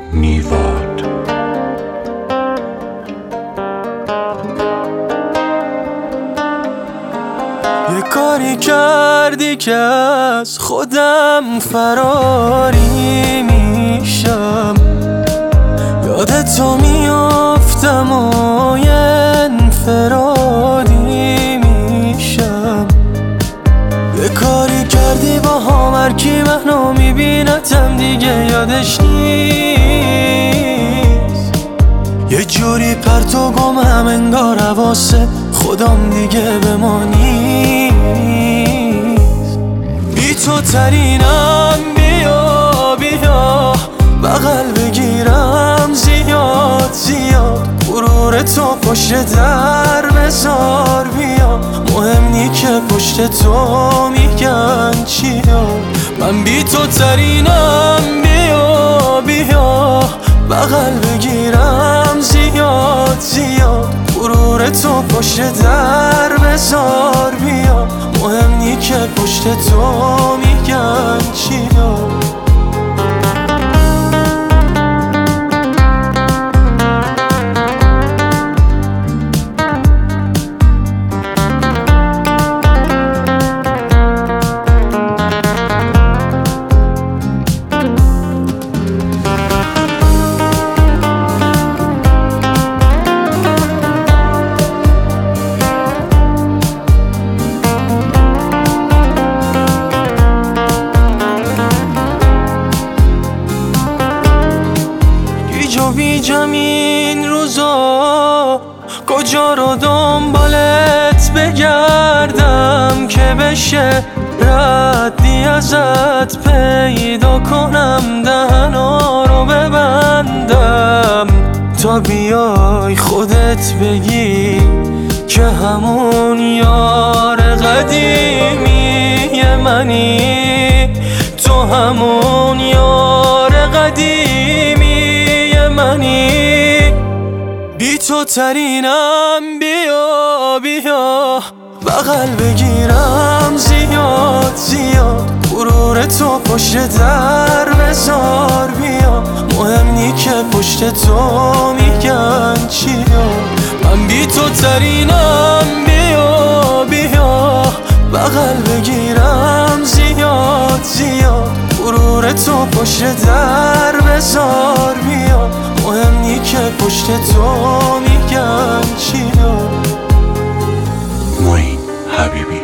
نیواد. یه کاری کردی که از خودم فراری میشم، یادتو میافتم و یه انفرادی میشم. یه کاری کردی با هم هرکی منو میبینتم دیگه یادش نیست. یه جوری پرت و گمم انگار حواسه خودم دیگه به ما نیست. بی تو ترینم، بیا بیا بغل بگیرم زیاد زیاد. غرور تو پشت در بذار بیا، مهم نی که پشت تو میگن چیا. من بی تو ترینم، بیا بیا بغل بگیرم زیاد زیاد. غرور تو پشت در بذار بیا، مهم نی که پشت تو میگن چیا. بیجم این روزا کجا رو دنبالت بگردم که بشه ردی ازت پیدا کنم، دهنا رو ببندم تا بیای خودت بگی که همون یار قدیمی منی. تو همون یار قدیمی منی. بی تو ترینم، بیا بیا بغل بگیرم زیاد زیاد. غرور تو پشت در بذار بیا، مهم نی که پشت تو میگن چیا. من بی تو ترینم، بیا بیا بغل بگیرم زیاد زیاد. غرور تو پشت در بذار بیا، مهم نی که پشت تو میگن چیا. معین حبیبی.